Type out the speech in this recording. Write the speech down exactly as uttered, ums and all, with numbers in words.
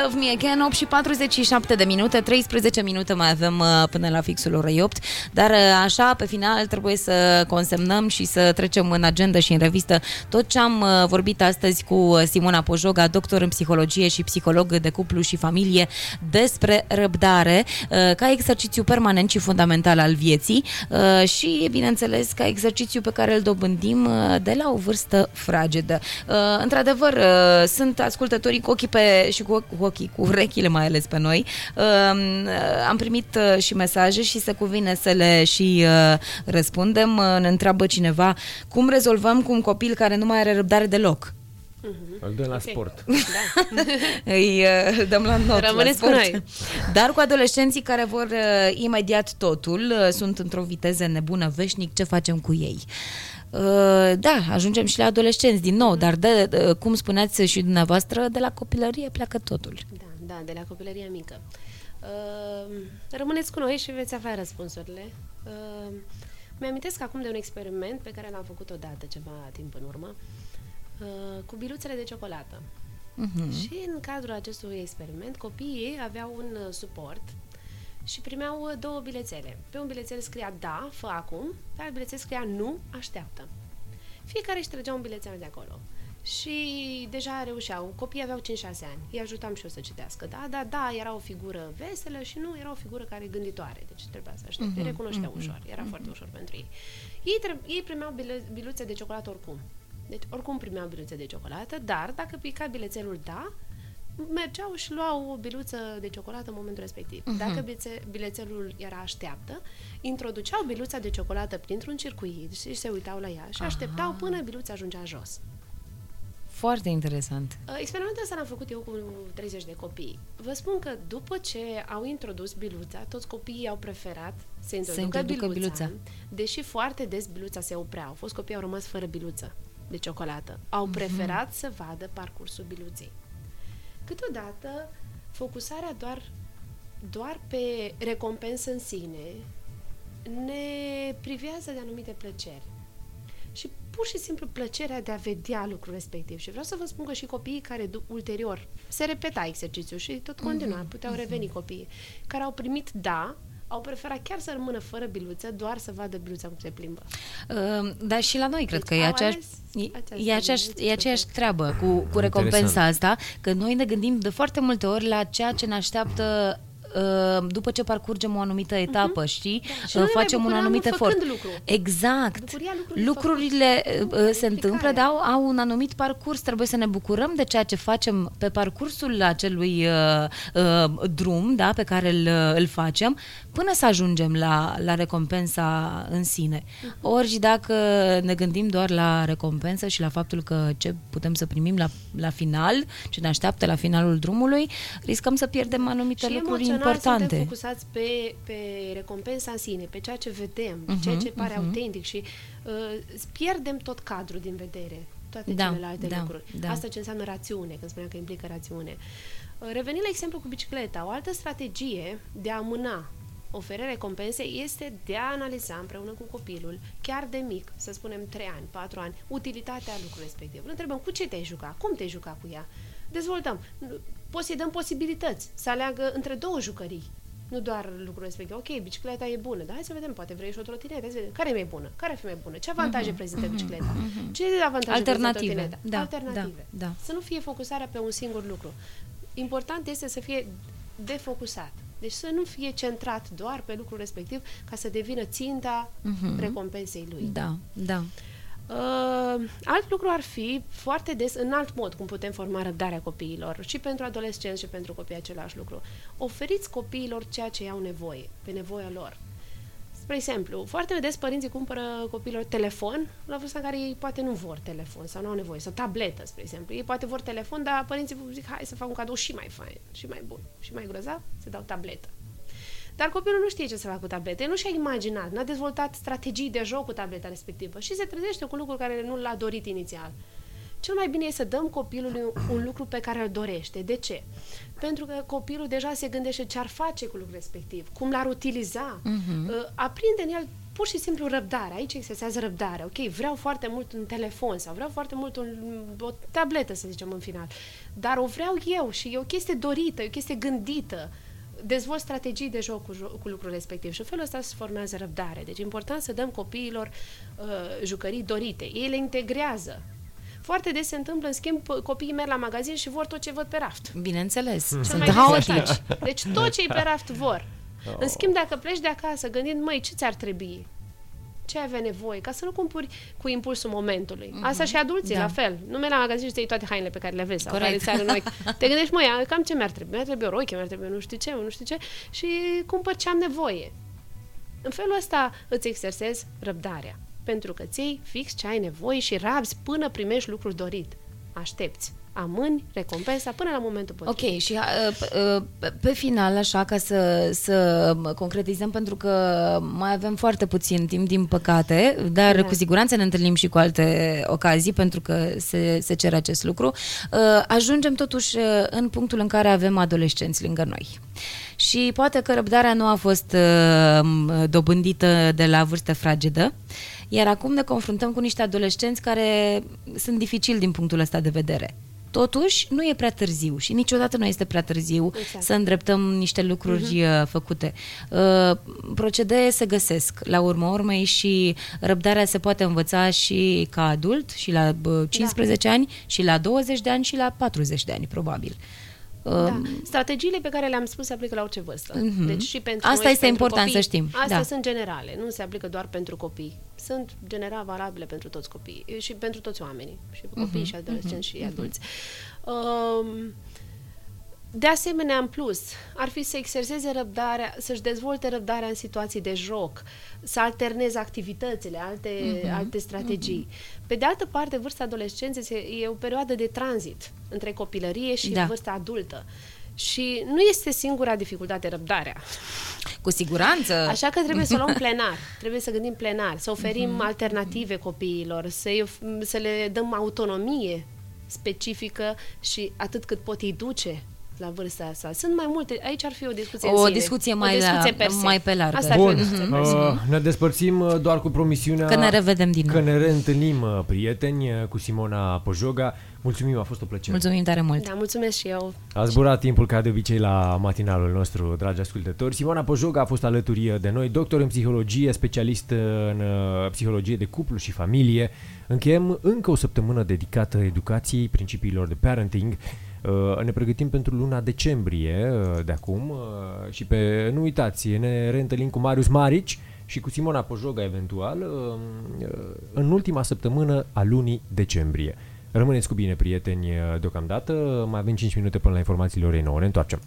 Love Me Again, opt și patruzeci și șapte de minute, treisprezece minute mai avem până la fixul orei opt, dar așa, pe final, trebuie să consemnăm și să trecem în agenda și în revistă tot ce am vorbit astăzi cu Simona Pojoga, doctor în psihologie și psiholog de cuplu și familie, despre răbdare, ca exercițiu permanent și fundamental al vieții și, bineînțeles, ca exercițiu pe care îl dobândim de la o vârstă fragedă. Într-adevăr, sunt ascultătorii cu ochii pe, și cu, cu ochii, cu urechile mai ales pe noi. Am primit și mesaje și se cuvine să le și răspundem. Ne întreabă cineva cum rezolvăm cu un copil care nu mai are răbdare deloc. Uh-huh. Îl dăm la okay. sport. Da. Îi uh, dăm la not. Rămâneți la sport. Cu noi. Dar cu adolescenții care vor uh, imediat totul, uh, sunt într-o viteză nebună veșnic, ce facem cu ei? Uh, da, ajungem și la adolescenți din nou, dar de, de, cum spuneați și dumneavoastră, de la copilărie pleacă totul. Da, da, de la copilăria mică. Uh, rămâneți cu noi și veți afla răspunsurile. Uh, mi-amintesc acum de un experiment pe care l-am făcut odată ceva timp în urmă, uh, cu biluțele de ciocolată. Uh-huh. Și în cadrul acestui experiment, copiii aveau un uh, suport și primeau uh, două bilețele. Pe un bilețel scria da, fă acum, pe alt bilețel scria nu, așteaptă. Fiecare își trăgea un bilețel de acolo. Și deja reușeau. Copiii aveau cinci șase ani. Îi ajutam și eu să citească. Da, da, da, era o figură veselă și nu era o figură care gânditoare. Deci trebuia să aștepte. Uh-huh, recunoșteau uh-huh, ușor. Era uh-huh. foarte ușor pentru ei. Ei, tre- ei primeau bile- biluțe de ciocolată oricum. Deci oricum primeau biluțe de ciocolată, dar dacă pica bilețelul da, mergeau și luau o biluță de ciocolată în momentul respectiv. Uh-huh. Dacă bilețe- bilețelul era așteaptă, introduceau biluța de ciocolată printr-un circuit și se uitau la ea și așteptau Aha. până biluța ajungea jos. Foarte interesant. Experimentul ăsta l-am făcut eu cu treizeci de copii. Vă spun că după ce au introdus biluța, toți copiii au preferat să introducă, introducă biluța, biluța, dești foarte des biluța se oprea. Au fost copii au rămas fără biluță de ciocolată. Au preferat mm-hmm. să vadă parcursul biluței. Câteodată, focusarea doar, doar pe recompensă în sine ne privează de anumite plăceri. Și pur și simplu plăcerea de a vedea lucrul respectiv. Și vreau să vă spun că și copiii care ulterior se repeta exercițiul și tot continua, mm-hmm. puteau reveni copiii, care au primit da, au preferat chiar să rămână fără biluță, doar să vadă biluța cum se plimbă. Uh, dar și la noi cred deci, că e aceeași, e, aceeași, e aceeași treabă cu, cu recompensa asta, că noi ne gândim de foarte multe ori la ceea ce ne așteaptă după ce parcurgem o anumită etapă, uh-huh. știi? Da. Facem un anumit efort. Lucru. Exact. Lucrurile uh, se întâmplă, dar au, au un anumit parcurs. Trebuie să ne bucurăm de ceea ce facem pe parcursul acelui uh, uh, drum, da, pe care îl, îl facem, până să ajungem la, la recompensa în sine. Uh-huh. Ori dacă ne gândim doar la recompensă și la faptul că ce putem să primim la, la final, ce ne așteaptă la finalul drumului, riscăm să pierdem anumite și lucruri importante. Suntem focusați pe, pe recompensa în sine, pe ceea ce vedem, uh-huh, ceea ce pare uh-huh. autentic și uh, pierdem tot cadrul din vedere, toate da, celelalte da, lucruri. Da. Asta ce înseamnă rațiune, când spuneam că implică rațiune. Uh, revenind la exemplu cu bicicleta, o altă strategie de a amâna oferirea recompensei este de a analiza împreună cu copilul, chiar de mic, să spunem trei ani, patru ani, utilitatea lucrului respectiv. Îl întrebăm cu ce te-ai jucat, cum te-ai jucat cu ea. Dezvoltăm. Poți să-i dăm posibilități să aleagă între două jucării. Nu doar lucrul respectiv. Ok, bicicleta e bună, dar hai să vedem, poate vrei și o trotinetă. Hai să vedem. Care e mai bună? Care ar fi mai bună? Ce avantaje uh-huh, prezintă uh-huh, bicicleta? Uh-huh. Ce avantaje Alternative. prezintă Da, Alternative. Da, da. Să nu fie focusarea pe un singur lucru. Important este să fie defocusat. Deci să nu fie centrat doar pe lucrul respectiv ca să devină ținta uh-huh. recompensei lui. Da, da. Uh, alt lucru ar fi foarte des, în alt mod, cum putem forma răbdarea copiilor, și pentru adolescenți și pentru copii același lucru. Oferiți copiilor ceea ce au nevoie, pe nevoia lor. Spre exemplu, foarte des părinții cumpără copiilor telefon la vârsta în care ei poate nu vor telefon sau nu au nevoie, sau tabletă, spre exemplu. Ei poate vor telefon, dar părinții zic, hai să fac un cadou și mai fain, și mai bun, și mai grozav, să dau tabletă. Dar copilul nu știe ce să facă cu tableta, el nu și-a imaginat, n-a dezvoltat strategii de joc cu tableta respectivă și se trezește cu lucruri care nu l-a dorit inițial. Cel mai bine e să dăm copilului un lucru pe care îl dorește. De ce? Pentru că copilul deja se gândește ce ar face cu lucrul respectiv, cum l-ar utiliza, uh-huh. aprinde în el pur și simplu răbdare. Aici exersează răbdare. Ok, vreau foarte mult un telefon sau vreau foarte mult un, o tabletă, să zicem, în final. Dar o vreau eu și e o chestie dorită, e o chestie gândită. Dezvolt strategii de joc cu, jo- cu lucrul respectiv și în felul ăsta se formează răbdare. Deci e important să dăm copiilor uh, jucării dorite. Ei le integrează. Foarte des se întâmplă, în schimb, copiii merg la magazin și vor tot ce văd pe raft. Bineînțeles, Cel sunt mai des haotici. așa. Deci tot ce e pe raft vor. În schimb, dacă pleci de acasă gândind, măi, ce ți-ar trebui? Ce ai avea nevoie? Ca să nu cumpuri cu impulsul momentului. Mm-hmm. Asta și adulții, da. La fel. Nu mergi la magazin și te iei toate hainele pe care le vezi. Sau care ți în ochi. Te gândești, măi, cam ce mi-ar trebui? Mi-ar trebui o rochie, mi-ar trebui nu știu ce, nu știu ce. Și cumpăr ce am nevoie. În felul ăsta îți exersezi răbdarea. Pentru că ți iei fix ce ai nevoie și rabzi până primești lucrul dorit. Aștepți. Amâni recompensa până la momentul potrivit. Ok, și uh, uh, pe final, așa, ca să, să concretizăm, pentru că mai avem foarte puțin timp, din păcate, dar da. Cu siguranță ne întâlnim și cu alte ocazii, pentru că se, se cere acest lucru. Uh, ajungem totuși în punctul în care avem adolescenți lângă noi. Și poate că răbdarea nu a fost uh, dobândită de la vârstă fragedă, iar acum ne confruntăm cu niște adolescenți care sunt dificili din punctul ăsta de vedere. Totuși, nu e prea târziu și niciodată nu este prea târziu exact. Să îndreptăm niște lucruri uh-huh. făcute. Uh, procedee se găsesc la urma urmei și răbdarea se poate învăța și ca adult, și la uh, cincisprezece da. Ani, și la douăzeci de ani, și la patruzeci de ani, probabil. Da. Strategiile pe care le-am spus se aplică la orice vârstă. Uh-huh. Deci și pentru Asta noi, este pentru important copii, să știm. Astea da. Sunt generale, nu se aplică doar pentru copii. Sunt general valabile pentru toți copiii și pentru toți oamenii, și copii, uh-huh. și adolescenți, uh-huh. și adulți. Um, de asemenea, în plus, ar fi să exerseze răbdarea, să-și dezvolte răbdarea în situații de joc, să alterneze activitățile, alte, uh-huh. alte strategii. Uh-huh. Pe de altă parte, vârsta adolescenței e o perioadă de tranzit între copilărie și da. Vârsta adultă. Și nu este singura dificultate răbdarea. Cu siguranță. Așa că trebuie să o luăm plenar. Trebuie să gândim plenar, să oferim uh-huh. alternative copiilor, să, să le dăm autonomie specifică și atât cât pot ei duce la vârsta asta. Sunt mai multe. Aici ar fi o discuție o în sine. discuție mai, o discuție la, mai pe largă. Asta Bun, uh, ne despărțim doar cu promisiunea că ne revedem din nou. Că ne reîntâlnim, prieteni, cu Simona Pojoga. Mulțumim, a fost o plăcere. Mulțumim tare mult. Da, mulțumesc și eu. A zburat timpul ca de obicei la matinalul nostru, dragi ascultători. Simona Pojoga a fost alături de noi, doctor în psihologie, specialist în psihologie de cuplu și familie. Încheiem încă o săptămână dedicată educației, principiilor de parenting. Ne pregătim pentru luna decembrie de acum și pe, nu uitați, ne reîntâlnim cu Marius Marici și cu Simona Pojoga eventual în ultima săptămână a lunii decembrie. Rămâneți cu bine, prieteni, deocamdată. Mai avem cinci minute până la informațiile orei nouă. Ne întoarcem.